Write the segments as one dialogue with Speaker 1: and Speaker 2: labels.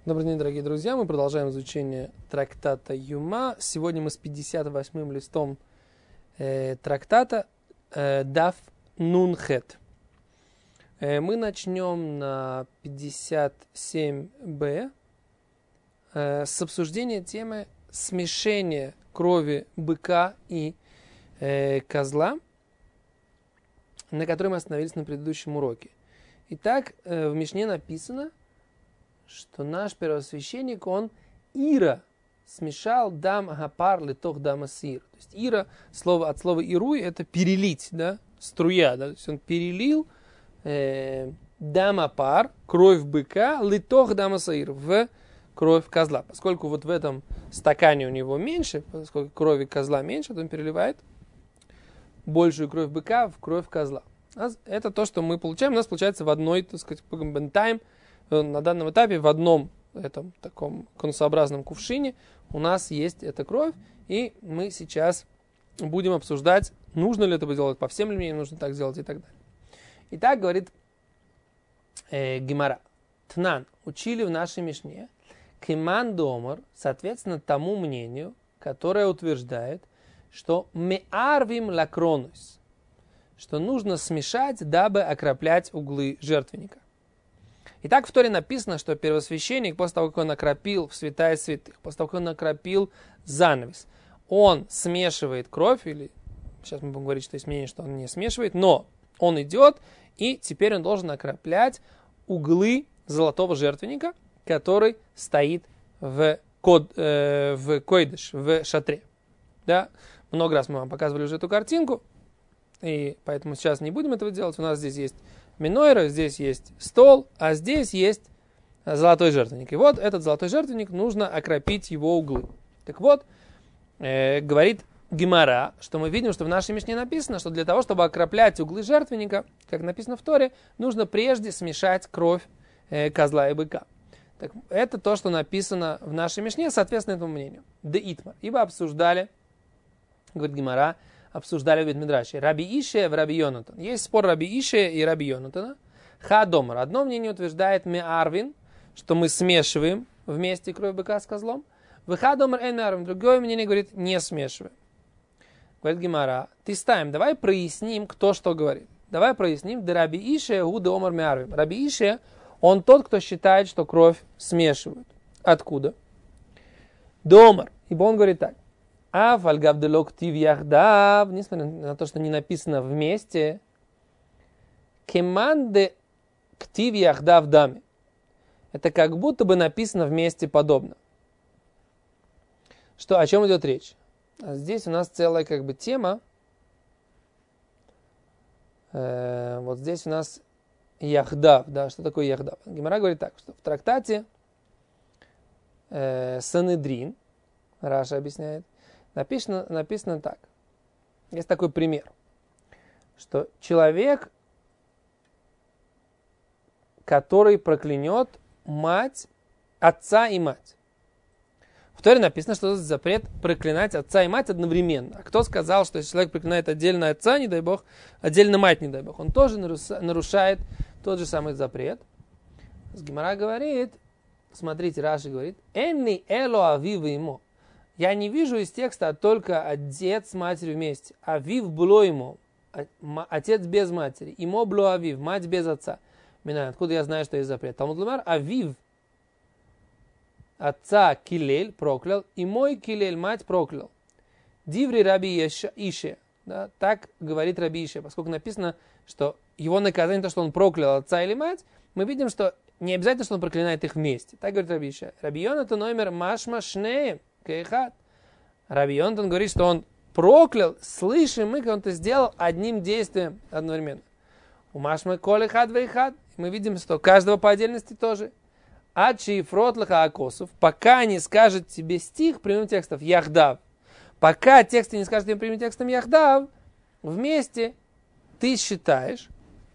Speaker 1: Добрый день, дорогие друзья. Мы продолжаем изучение трактата Юма. Сегодня мы с 58-м листом трактата Даф Нунхет. Мы начнем на 57б с обсуждения темы смешения крови быка и козла, на которой мы остановились на предыдущем уроке. Итак, в Мишне написано, что наш первосвященник, он ира смешал дам агапар литох дам асир. То есть ира, от слова ируй, это перелить, да, струя, да, то есть он перелил дам апар, кровь быка, литох дам асир, в кровь козла. Поскольку вот в этом стакане у него меньше, поскольку крови козла меньше, то он переливает большую кровь быка в кровь козла. Это то, что мы получаем. У нас получается в одной, так сказать, бентайм, на данном этапе в одном этом таком конусообразном кувшине у нас есть эта кровь, и мы сейчас будем обсуждать, нужно ли это делать по всем линиям, нужно так сделать и так далее. Итак, говорит Гемара. Тнан, учили в нашей Мишне, киман домар, соответственно, тому мнению, которое утверждает, что меарвим лакронус, что нужно смешать, дабы окроплять углы жертвенника. Итак, в Торе написано, что первосвященник, после того, как он окропил в святая святых, после того, как он окропил занавес, он смешивает кровь, или сейчас мы будем говорить, что есть мнение, что он не смешивает, но он идет, и теперь он должен окроплять углы золотого жертвенника, который стоит в койдыш, в шатре. Да? Много раз мы вам показывали уже эту картинку, и поэтому сейчас не будем этого делать. У нас здесь есть минойра, здесь есть стол, а здесь есть золотой жертвенник. И вот этот золотой жертвенник, нужно окропить его углы. Так вот, говорит Гемара, что мы видим, что в нашей Мишне написано, что для того, чтобы окроплять углы жертвенника, как написано в Торе, нужно прежде смешать кровь козла и быка. Так, это то, что написано в нашей Мишне, соответственно этому мнению. Де итмар. Ибо обсуждали, говорит Гемара, обсуждали в Бейт-Мидраше Раби Ишия в Раби Йонатан. Есть спор Раби Ишия и Раби Йонатана. Ха-домар. Одно мнение утверждает меарвин, что мы смешиваем вместе кровь быка с козлом. Ха-домар эн меарвин. Другое мнение говорит, не смешиваем. Говорит Гемара, ты ставим, давай проясним, кто что говорит. Давай проясним, да Раби Ишия гу домар меарвин. Раби Ишия, он тот, кто считает, что кровь смешивают. Откуда? Домар. Ибо он говорит так. А фальгавделок тив яхдав, несмотря на то, что не написано вместе, кеманде ктив яхдав дами. Это как будто бы написано вместе подобно. Что, о чем идет речь? Здесь у нас целая как бы тема. Вот здесь у нас яхдав. Да, что такое яхдав? Гемара говорит так, что в трактате Санедрин, Раша объясняет, написано так. Есть такой пример, что человек, который проклянет отца и мать. В Торе написано, что это запрет проклинать отца и мать одновременно. А кто сказал, что если человек проклинает отдельно отца, не дай бог, отдельно мать, не дай бог, он тоже нарушает тот же самый запрет. Гемара говорит, смотрите, Раши говорит, «Энни эло авив имо». Я не вижу из текста только отец с матерью вместе. Авив было ему. Отец без матери. Имо было авив. Мать без отца. Откуда я знаю, что есть запрет? Талмуд ломар. Авив. Отца килель проклял. И мой килель мать проклял. Диври раби Ише. Да, так говорит раби Ише. Поскольку написано, что его наказание, то, что он проклял отца или мать, мы видим, что не обязательно, что он проклинает их вместе. Так говорит раби Ише. Раби Йонатан номер машма шнеем. Раби Йонатан говорит, что он проклял, слышим мы, как он это сделал одним действием одновременно. У Машмы коли хад вейхад. Мы видим, что каждого по отдельности тоже. Ачи фротлаха акосов. Пока не скажет тебе стих прямым текстом яхдав. Пока текст не скажет тебе прямым текстом яхдав, вместе ты считаешь,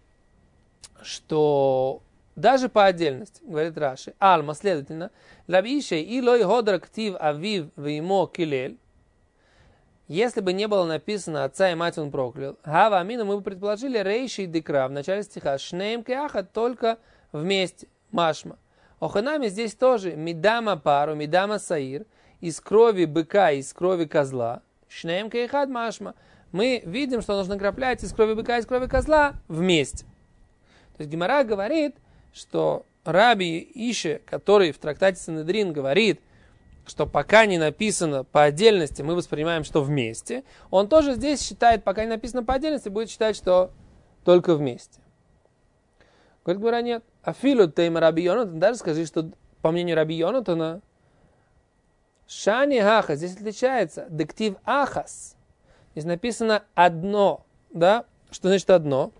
Speaker 1: что даже по отдельности, говорит Раши, Альма, следовательно, Раби Ишия илой годра ктив авив вимо килель, если бы не было написано отца и мать он проклял, гава амина, мы бы предположили рейши декра в начале стиха, шнеем кеаха, только вместе, машма. Оханами здесь тоже мидама пару, мидама саир, из крови быка, из крови козла. Шнеем кейхад машма. Мы видим, что нужно краплять из крови быка, из крови козла вместе. То есть Гемара говорит, что Раби Ише, который в трактате Санедрин говорит, что пока не написано по отдельности, мы воспринимаем, что вместе, он тоже здесь считает, пока не написано по отдельности, будет считать, что только вместе. Говорит Гемара, нет. Афилу тейма Раби Йонатан, даже скажи, что по мнению Раби Йонатана, Шани Ахас, здесь отличается, дектив Ахас. Здесь написано одно, да? Что значит одно?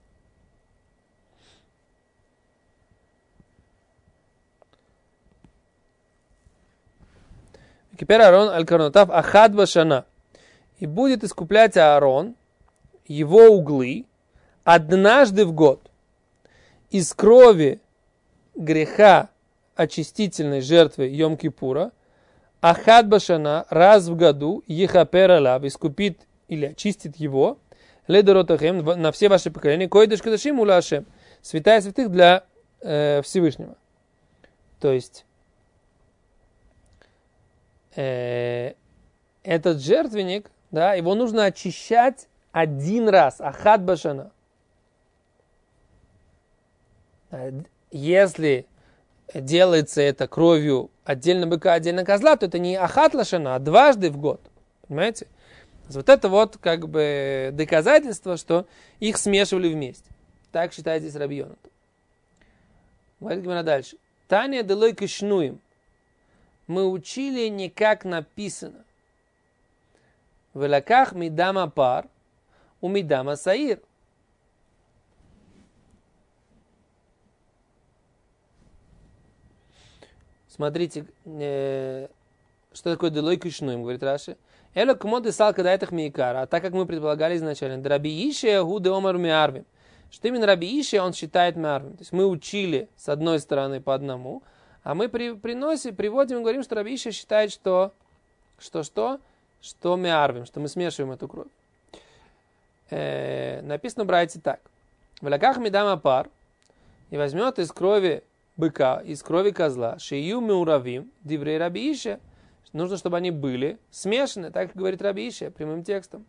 Speaker 1: Кипер Аарон аль-Карнотав ахад башана. И будет искуплять Аарон его углы однажды в год из крови греха очистительной жертвы Йом-Кипура, ахад башана раз в году ехапер алав искупит или очистит его ледоротахем на все ваши поколения койдыш кадашим ула Ашем, святая святых для Всевышнего. То есть этот жертвенник, да, его нужно очищать один раз, ахад башана. Если делается это кровью отдельно быка, отдельно козла, то это не ахад лашана, а дважды в год. Понимаете? Вот это вот как бы доказательство, что их смешивали вместе. Так считает здесь Раби Йонатан. Говорит Гемара дальше. Таня делой кишнуем. Мы учили не как написано. В лаках мидама пар, у мидама саир. Смотрите, что такое делой кишнуем, говорит Раши. Эло кмоды салка дайтах миикара. А так как мы предполагали изначально, Раби Ише гуде омар миарвим. Что именно Раби Ише он считает миарвим. То есть мы учили с одной стороны по одному, а мы приводим и говорим, что Раби Ише считает, что миарвим, что мы смешиваем эту кровь. Написано в Брайте так. В лаках мидама пар, и возьмет из крови быка, из крови козла, шею меуравим, диврей Раби Ише. Нужно, чтобы они были смешаны, так говорит Раби Ише прямым текстом.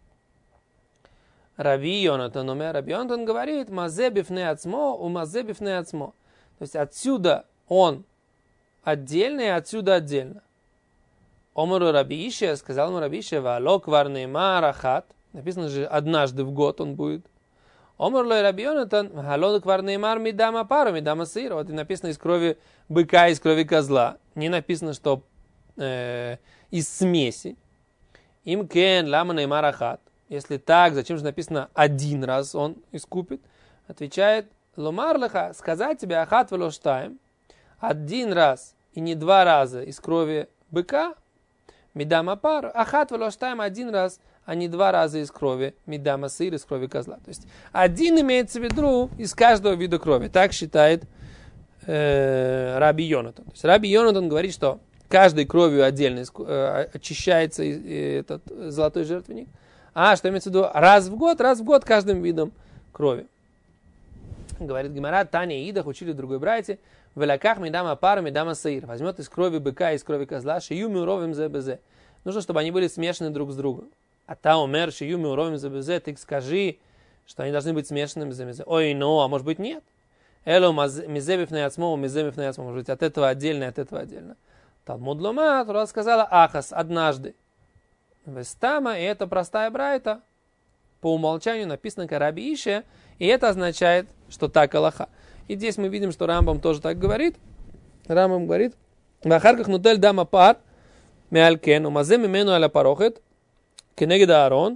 Speaker 1: Раби Йонатан говорит, мазе бифне ацмо, у мазе бифне ацмо. То есть отсюда он отдельно и отсюда отдельно. Омару Раби Ише, сказал ему Раби Ише, валок варнейма рахат. Написано же, однажды в год он будет. Омар лой Раби Йонатан, валок варнеймар мидама пару, мидама сыра. Вот и написано из крови быка, из крови козла. Не написано, что из смеси. Им кен лама неймар рахат. Если так, зачем же написано один раз он искупит? Отвечает, ломар леха, сказать тебе ахат велоштаем, один раз и не два раза из крови быка, мидама пар, ахат велоштаем один раз, а не два раза из крови мидама сыр, из крови козла. То есть один имеется в виду из каждого вида крови. Так считает Раби Йонатан. То есть Раби Йонатан говорит, что каждой кровью отдельно очищается этот золотой жертвенник. А что имеется в виду? Раз в год каждым видом крови. Говорит Гемара, Таня и Идах учили в другой брайте, в лаках мидама пара, мидама саир. Возьмет из крови быка и из крови козла, шию миуровим зе. Нужно, чтобы они были смешаны друг с другом. А та умер, шию миуровим зе, ты скажи, что они должны быть смешанными зе. Ой, а может быть нет. Эло мизебив на яцмо, может быть от этого отдельно, от этого отдельно. Талмуд лома, Тора сказала, ахас, однажды. Вестама, и это простая брайта. По умолчанию написано как Раби Ише, и это означает, что так алаха. И здесь мы видим, что Рамбам тоже так говорит. Рамбам говорит, в ахарках нутель дама пар, меалькен, умазе мимену аля парохет, кенегеда Аарон.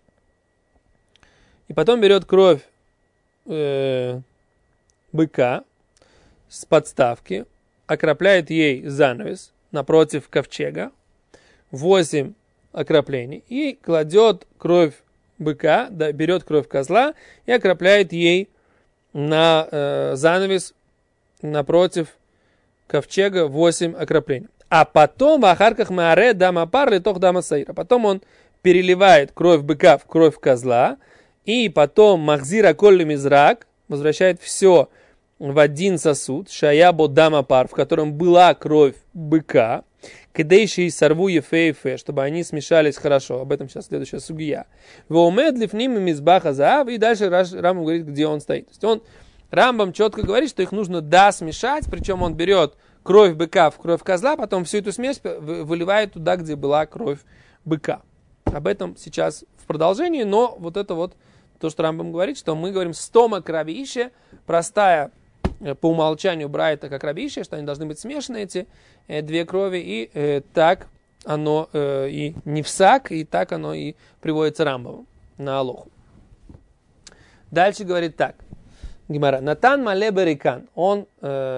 Speaker 1: И потом берет кровь быка с подставки, окропляет ей занавес напротив ковчега, 8 окроплений, и кладет кровь быка, да, берет кровь козла и окропляет ей на занавес напротив ковчега 8 окроплений. А потом в ахарках мааре дама пар литох дама саира. Потом он переливает кровь быка в кровь козла, и потом махзира колли мизрак, возвращает все в один сосуд, шаябо дамапар, в котором была кровь быка, кедейши и сорву ефе, чтобы они смешались хорошо. Об этом сейчас следующая сугия. Воумедлив ним мизбаха заав, и дальше Рамбам говорит, где он стоит. То есть Рамбам четко говорит, что их нужно смешать, причем он берет кровь быка в кровь козла, потом всю эту смесь выливает туда, где была кровь быка. Об этом сейчас в продолжении, но вот это вот то, что Рамбам говорит, что мы говорим стома кравиище, простая по умолчанию брайта как рабиище, что они должны быть смешаны, эти две крови, и так оно и не всак, и так оно и приводится Рамбамом на Алоху. Дальше говорит так. Гемара. Натан мале берикан. Он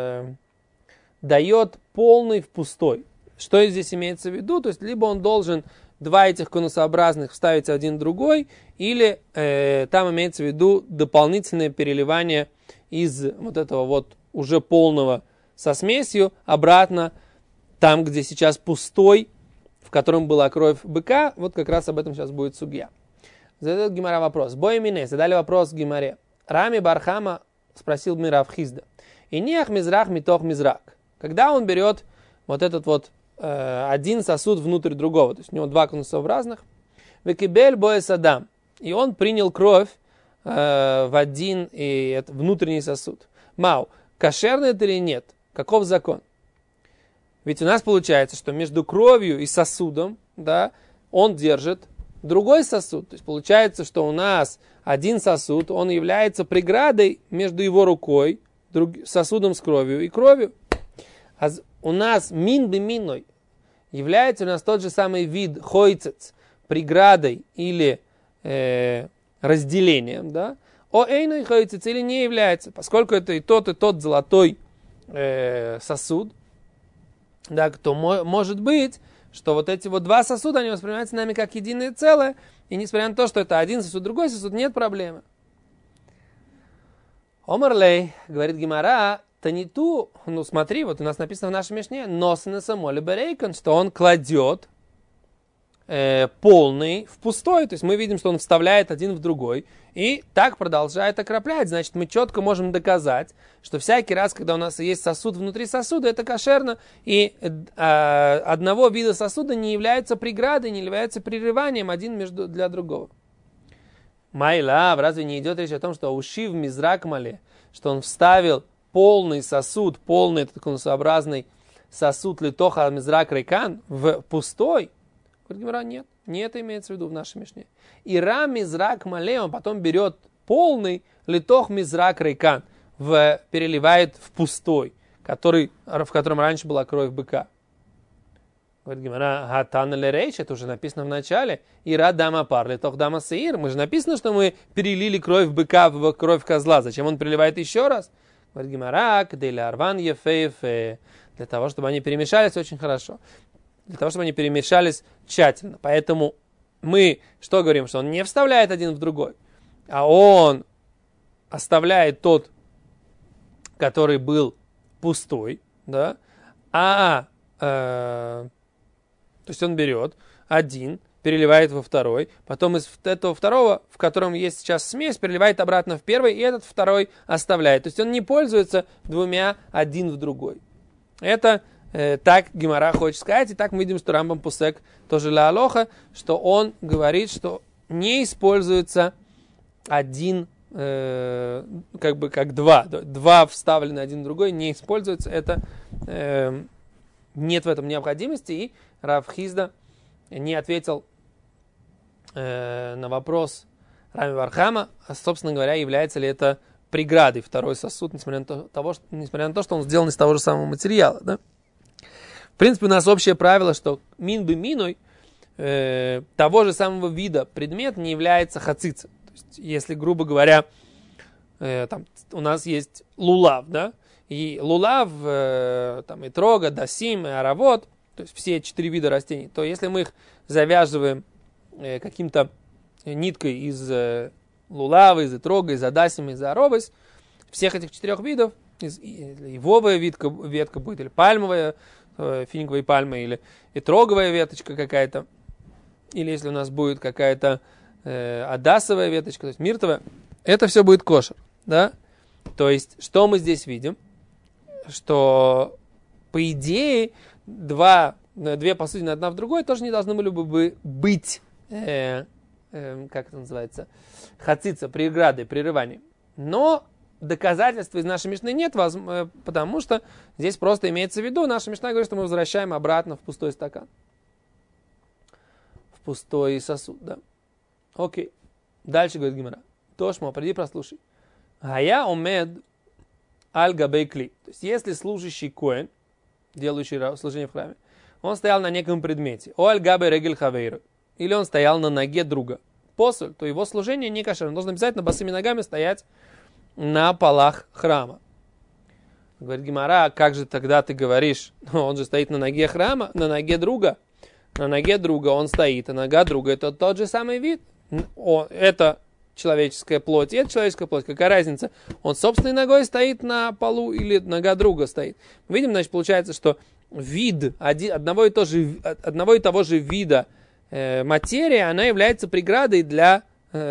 Speaker 1: дает полный в пустой. Что здесь имеется в виду? То есть, либо он должен два этих конусообразных вставить один в другой, или там имеется в виду дополнительное переливание из вот этого вот уже полного со смесью обратно там, где сейчас пустой, в котором была кровь быка. Вот как раз об этом сейчас будет сугья. Задает Гемара вопрос. Бой мине. Задали вопрос Гемаре. Рами Бархама спросил Мирав Хизда. И нех мизрах митох мизрак. Когда он берет вот этот вот один сосуд внутрь другого, то есть у него два конусообразных, векибель боэс адам, и он принял кровь в один внутренний сосуд. Мау, кошерный это или нет? Каков закон? Ведь у нас получается, что между кровью и сосудом, да, он держит другой сосуд. То есть получается, что у нас один сосуд, он является преградой между его рукой, сосудом с кровью и кровью. А у нас мин бы миной является у нас тот же самый вид хойцец, преградой или разделением, да? О эйной хойцец или не является, поскольку это и тот золотой сосуд, да, то может быть, что вот эти вот два сосуда, они воспринимаются нами как единое целое, и несмотря на то, что это один сосуд, другой сосуд, нет проблемы. Омарлей, говорит Гемара, таниту, ну смотри, вот у нас написано в нашей Мишне, носны самоли берейкон, что он кладет полный в пустой, то есть мы видим, что он вставляет один в другой, и так продолжает окроплять. Значит, мы четко можем доказать, что всякий раз, когда у нас есть сосуд внутри сосуда, это кошерно, и одного вида сосуда не является преградой, не является прерыванием один для другого. Майлав, разве не идет речь о том, что ушив мизрак мале, что он вставил полный сосуд, полный этот конусообразный сосуд литоха мизрак рейкан в пустой? Говорит Гемара, нет, не это имеется в виду в нашей Мишне. Ира мизрак мале, он потом берет полный литох мизрак рейкан, переливает в пустой, в котором раньше была кровь быка. Говорит Гемара, хатан ле рейш, это уже написано в начале. Ира дама пар, литох дама сеир. Мы же написано, что мы перелили кровь быка в кровь козла. Зачем он переливает еще раз? Говорит Гемара, кдей арван ефе, для того, чтобы они перемешались очень хорошо. Для того, чтобы они перемешались тщательно. Поэтому мы что говорим? Что он не вставляет один в другой, а он оставляет тот, который был пустой, да? То есть он берет один, переливает во второй, потом из этого второго, в котором есть сейчас смесь, переливает обратно в первый, и этот второй оставляет. То есть он не пользуется двумя один в другой. Это так Гемара хочет сказать, и так мы видим, что Рамбам Пусек тоже ля алоха, что он говорит, что не используется один, как два вставлены один в другой, не используется, это нет в этом необходимости, и Рав Хизда не ответил на вопрос Рами Бархама, собственно говоря, является ли это преградой второй сосуд, несмотря на то, что он сделан из того же самого материала, да? В принципе, у нас общее правило, что мин бы миной того же самого вида предмет не является хацица. То есть, если, грубо говоря, там, у нас есть лулав, да, и лулав, и трога, дасим, и аравот, то есть все 4 вида растений, то если мы их завязываем каким-то ниткой из лулава, из трога, из адасима, из аровис, всех этих 4 видов, ивовая ветка будет, или пальмовая, финиковая пальма, или троговая веточка какая-то, или если у нас будет какая-то адасовая веточка, то есть миртовая, это все будет кошер, да? То есть, что мы здесь видим? Что, по идее, две посудины одна в другой тоже не должны были бы быть, как это называется, хацица, преградой, прерыванием. Но доказательства из нашей Мишны нет, потому что здесь просто имеется в виду, наша Мишна говорит, что мы возвращаем обратно в пустой стакан. В пустой сосуд, да. Окей. Дальше говорит Гемара. Тошмо, приди прослушай. А я омед аль-габей кли. То есть, если служащий коэн, делающий служение в храме, он стоял на неком предмете, о аль-габей регель хавейру, или он стоял на ноге друга, посоль, то его служение не кошерно. Он должен обязательно босыми ногами стоять на полах храма. Говорит Гемара, а как же тогда ты говоришь? Он же стоит на ноге храма, на ноге друга. На ноге друга он стоит, а нога друга это тот же самый вид. Это человеческая плоть, и это человеческая плоть. Какая разница? Он собственной ногой стоит на полу или нога друга стоит? Мы видим, значит, получается, что вид одного и того же вида материи, она является преградой для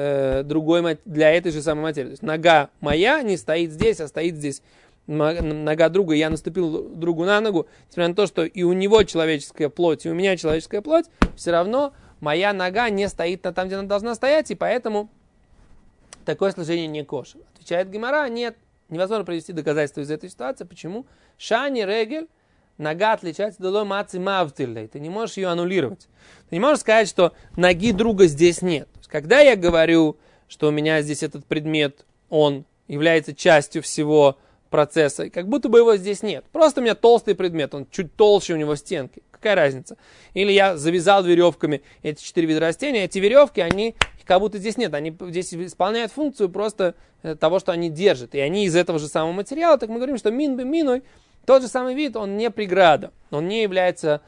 Speaker 1: для этой же самой материи. То есть нога моя не стоит здесь, а стоит здесь нога друга. Я наступил другу на ногу, несмотря на то, что и у него человеческая плоть, и у меня человеческая плоть, все равно моя нога не стоит там, где она должна стоять, и поэтому такое служение не кошер. Отвечает Гемара, нет, невозможно привести доказательства из этой ситуации. Почему? Шани регель, нога отличается долой мацы мавтиллей. Ты не можешь ее аннулировать. Ты не можешь сказать, что ноги друга здесь нет. То есть, когда я говорю, что у меня здесь этот предмет, он является частью всего процесса, как будто бы его здесь нет. Просто у меня толстый предмет, он чуть толще у него стенки. Какая разница? Или я завязал веревками эти 4 вида растения, эти веревки, они как будто здесь нет. Они здесь исполняют функцию просто того, что они держат. И они из этого же самого материала, так мы говорим, что миной, тот же самый вид, он не преграда. Он не является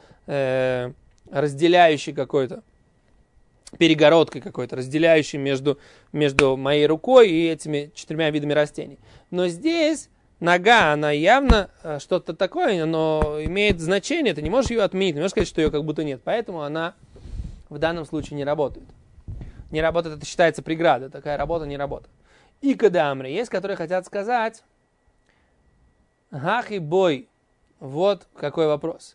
Speaker 1: разделяющей какой-то, перегородкой какой-то, разделяющей между моей рукой и этими 4 видами растений. Но здесь нога, она явно что-то такое, но имеет значение. Ты не можешь ее отменить, не можешь сказать, что ее как будто нет. Поэтому она в данном случае не работает. Не работает, это считается преградой. Такая работа не работает. И кадамри, есть, которые хотят сказать, гах и бой. Вот какой вопрос.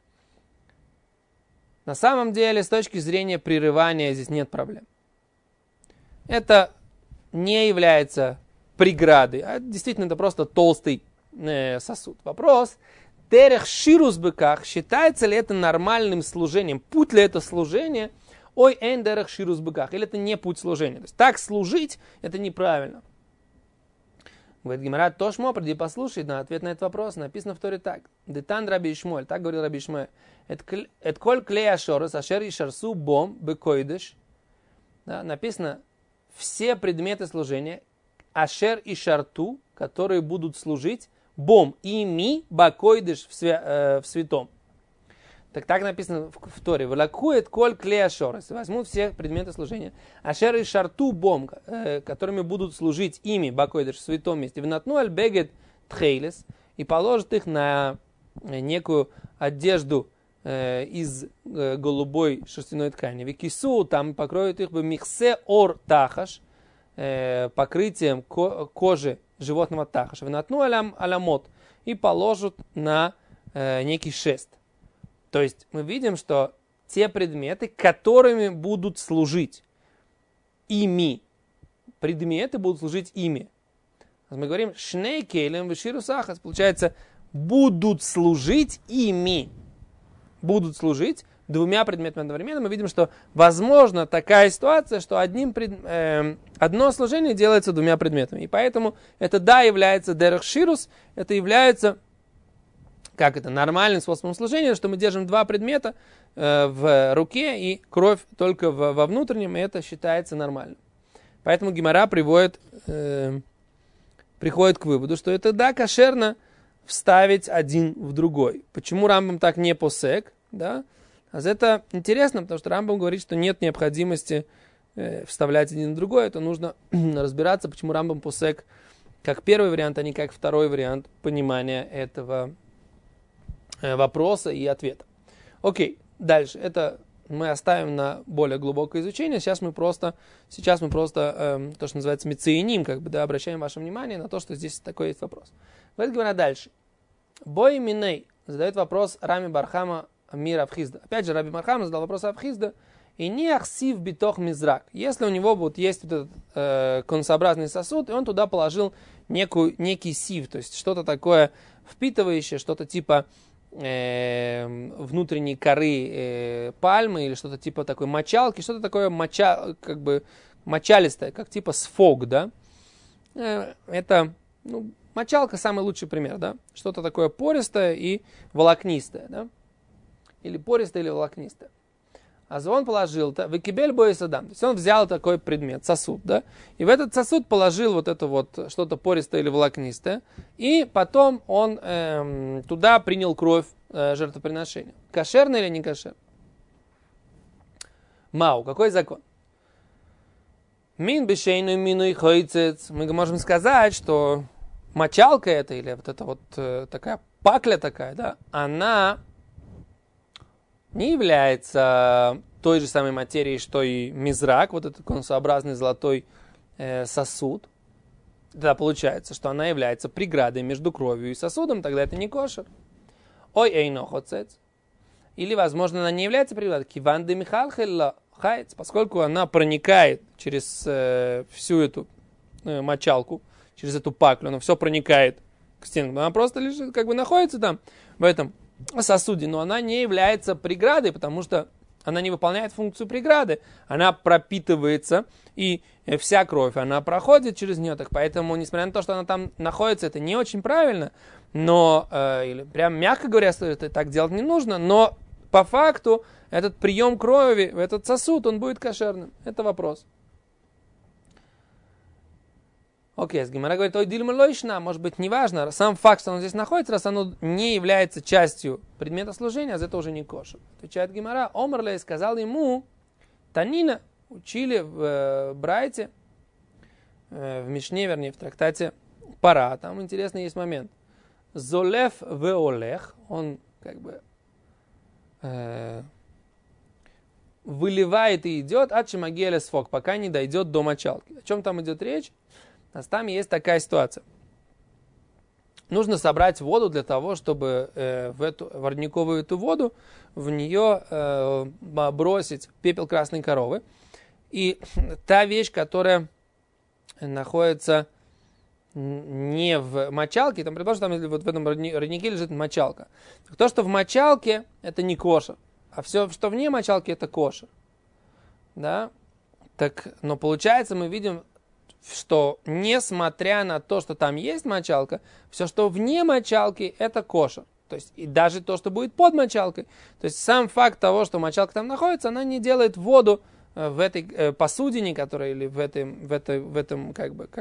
Speaker 1: На самом деле, с точки зрения прерывания, здесь нет проблем. Это не является преградой, а действительно это просто толстый сосуд. Вопрос, терех ширус быках, считается ли это нормальным служением, путь ли это служение, ой эн терех ширус быках, или это не путь служения. То есть так служить, это неправильно. Говорит Гемара, Тошмо, приди послушай, на ответ на этот вопрос написано в Торе так. Детан Раби Ишмуэль, так говорил Раби Ишмуэль. Эт коль клей ашорос, ашер и шарсу бом бекойдыш. Написано, все предметы служения, ашер и шарту, которые будут служить бом и ми бакойдыш в святом. Так написано в Торе. Вылакует коль клей ашорос. Возьмут все предметы служения. Ашер и шарту бом, которыми будут служить ими бакойдыш в святом месте. Винатну аль бегет тхейлес. И положат их на некую одежду из голубой шерстяной ткани. Викису, там покроют их бы михсе ор тахаш, покрытием кожи животного тахаша. Винатну алямот. И положат на некий шест. То есть мы видим, что те предметы, которыми будут служить ими, предметы будут служить ими. Мы говорим шней кейлем веширу сахас. Получается, будут служить ими. Будут служить 2 предметами одновременно. Мы видим, что возможно такая ситуация, что одно служение делается 2 предметами. И поэтому это является дерех ширус, это является нормальным способом служения, что мы держим 2 предмета в руке и кровь только во внутреннем, и это считается нормальным. Поэтому Гемара приходит к выводу, что это кошерно вставить один в другой. Почему Рамбам так не посек? Да? А это интересно, потому что Рамбам говорит, что нет необходимости вставлять один в другой. Это нужно разбираться, почему Рамбам посек как первый вариант, а не как второй вариант понимания этого вопроса и ответа. Окей, дальше. Это мы оставим на более глубокое изучение. Сейчас мы просто то, что называется мецииним, обращаем ваше внимание на то, что здесь такой есть вопрос. Говорит Гемара дальше. Бой миней задает вопрос Рами Бархама Мир Авхизда. Опять же, Раби Бархама задал вопрос Авхизда. И не ахсив битох мизрак. Если у него есть вот этот конусообразный сосуд, и он туда положил некий сив, то есть что-то такое впитывающее, что-то типа внутренней коры пальмы или что-то типа такой мочалки, что-то такое мочалистое, как типа сфог, да? Это мочалка самый лучший пример, да? Что-то такое пористое и волокнистое, да? Или пористое, или волокнистое. А он положил векибель боесадам. То есть он взял такой предмет, сосуд, да, и в этот сосуд положил вот это вот что-то пористое или волокнистое, и потом он туда принял кровь жертвоприношения. Кошерно или не кошерно? Мау, какой закон? Мин бешейну мину и хойцец. Мы можем сказать, что мочалка эта, или вот эта вот такая пакля такая, да, она не является той же самой материей, что и мизрак, вот этот конусообразный золотой сосуд. Тогда получается, что она является преградой между кровью и сосудом, тогда это не кошер. Ой, эйно хоцец. Или, возможно, она не является преградой. Киван де михалхелла хайц, поскольку она проникает через всю эту мочалку, через эту паклю, она все проникает к стенкам. Она просто лежит, находится там, в этом сосуде, но она не является преградой, потому что она не выполняет функцию преграды. Она пропитывается, и вся кровь, она проходит через нее. Так поэтому, несмотря на то, что она там находится, это не очень правильно, но, или прям мягко говоря, что это так делать не нужно, но по факту этот прием крови в этот сосуд, он будет кошерным. Это вопрос. Окей, Гемара говорит, ой, дильма лойшна, может быть, неважно, сам факт, что он здесь находится, раз оно не является частью предмета служения, а это уже не кошер. Отвечает Гемара, Омрлей сказал ему, Танина, учили в Брайте, в Мишне, вернее, в трактате Пара, там интересный есть момент. Золев веолех, он выливает и идет от шимагеля сфок, пока не дойдет до мочалки. О чем там идет речь? Там есть такая ситуация. Нужно собрать воду для того, чтобы в родниковую эту воду, в нее бросить пепел красной коровы. И та вещь, которая находится не в мочалке, там, предположим, там вот в этом роднике лежит мочалка. То, что в мочалке, это не кошер, а все, что вне мочалки, это кошер. Да? Но получается, мы видим, что несмотря на то, что там есть мочалка, все, что вне мочалки, это кошер. То есть и даже то, что будет под мочалкой. То есть сам факт того, что мочалка там находится, она не делает воду в этой посудине, которая или в этом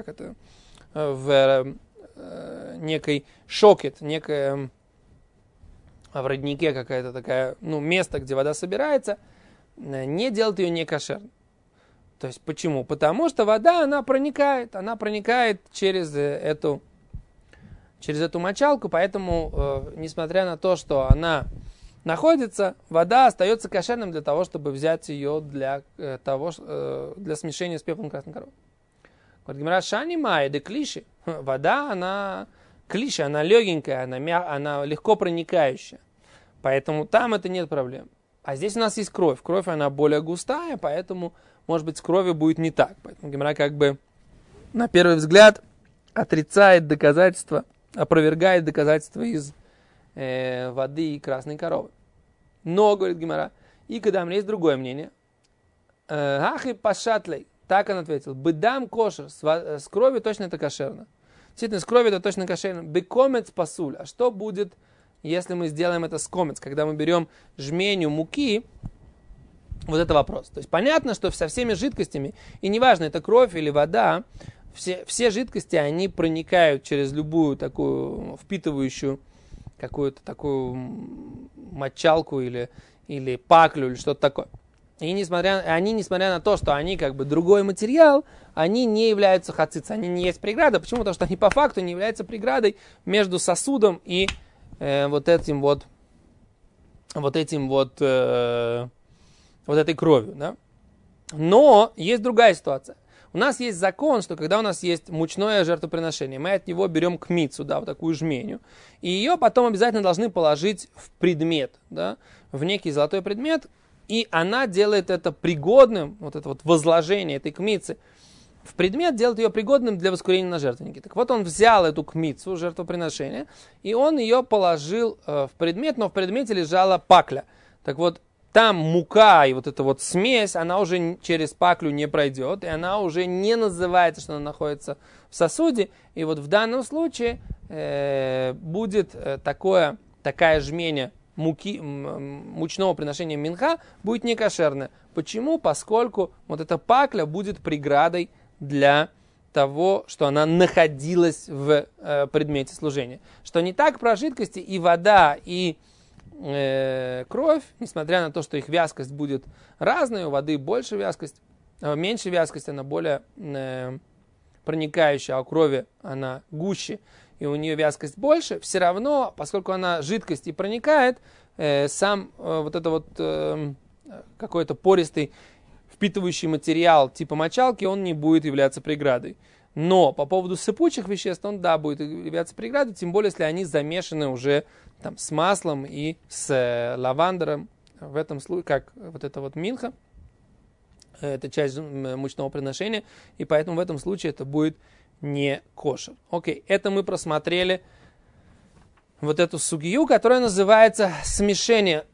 Speaker 1: в некой шокет, некое в роднике какая-то такая, место, где вода собирается, не делает ее некошерной. То есть почему? Потому что вода, она проникает через эту мочалку, поэтому, несмотря на то, что она находится, вода остается кошерным для того, чтобы взять ее для смешения с пеплом красной коровы. Вот Гемара шани май де клиши. Вода, она клиша, она легенькая, она легко проникающая. Поэтому там это нет проблем. А здесь у нас есть кровь. Кровь, она более густая, поэтому, может быть, с кровью будет не так. Поэтому Гемара на первый взгляд отрицает доказательства, опровергает доказательства из воды и красной коровы. Но, говорит Гемара, и когда есть другое мнение. Ахи пашатлей. Так он ответил. Быдам кошер. С кровью точно это кошерно. Действительно, с кровью это точно кошерно. Бекомец пасуль. А что будет, если мы сделаем это с комец? Когда мы берем жменю муки, вот это вопрос. То есть понятно, что со всеми жидкостями, и неважно, это кровь или вода, все жидкости, они проникают через любую такую впитывающую какую-то такую мочалку или паклю или что-то такое. И несмотря на то, что они другой материал, они не являются хациц, они не есть преграда. Почему? Потому что они по факту не являются преградой между сосудом и вот этой кровью. Да? Но есть другая ситуация. У нас есть закон, что когда у нас есть мучное жертвоприношение, мы от него берем кмицу, да, вот такую жменю, и ее потом обязательно должны положить в предмет, да, в некий золотой предмет, и она делает это пригодным, вот это вот возложение этой кмицы в предмет, делает ее пригодным для воскурения на жертвеннике. Так вот, он взял эту кмицу, жертвоприношение, и он ее положил в предмет, но в предмете лежала пакля. Так вот, там мука и вот эта вот смесь, она уже через паклю не пройдет, и она уже не называется, что она находится в сосуде. И вот в данном случае будет такая жменя муки, мучного приношения минха, будет некошерная. Почему? Поскольку вот эта пакля будет преградой для того, что она находилась в предмете служения. Что не так про жидкости и вода, и кровь, несмотря на то, что их вязкость будет разной, у воды больше вязкость, меньше вязкость, она более проникающая, а у крови она гуще, и у нее вязкость больше, все равно, поскольку она жидкость и проникает, сам вот это вот какой-то пористый впитывающий материал типа мочалки, он не будет являться преградой. Но по поводу сыпучих веществ, он, да, будет являться преградой, тем более, если они замешаны уже там, с маслом и с лавандером. В этом случае, как вот это вот минха, это часть мучного приношения, и поэтому в этом случае это будет не кошер. Окей, это мы просмотрели вот эту сугию, которая называется смешение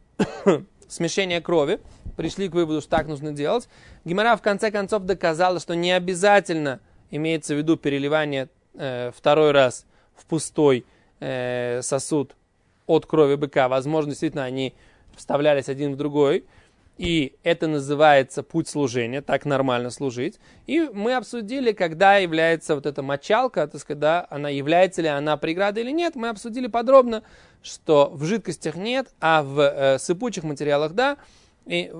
Speaker 1: крови. Пришли к выводу, что так нужно делать. Гемара в конце концов доказала, что не обязательно имеется в виду переливание второй раз в пустой сосуд от крови быка. Возможно, действительно, они вставлялись один в другой. И это называется путь служения, так нормально служить. И мы обсудили, когда является вот эта мочалка, так сказать, да, она является ли она преградой или нет. Мы обсудили подробно, что в жидкостях нет, а в сыпучих материалах да. И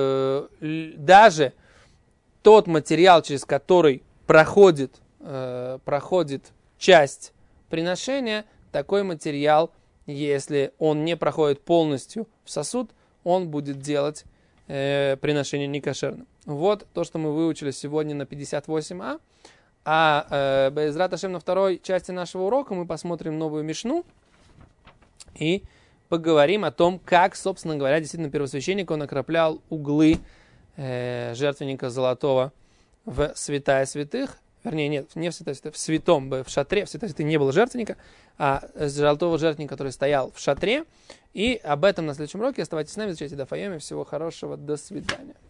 Speaker 1: даже тот материал, через который проходит часть приношения, такой материал, если он не проходит полностью в сосуд, он будет делать приношение некошерным. Вот то, что мы выучили сегодня на 58а. А Бе'эзрат Ашем на второй части нашего урока мы посмотрим новую мишну и поговорим о том, как, собственно говоря, действительно первосвященник, он окроплял углы жертвенника золотого в святая святых. Вернее, нет, не в святая святых, в святом, в шатре. В святая святых не было жертвенника, а золотого жертвенника, который стоял в шатре. И об этом на следующем уроке. Оставайтесь с нами, изучайте Даф Йоми. Всего хорошего, до свидания.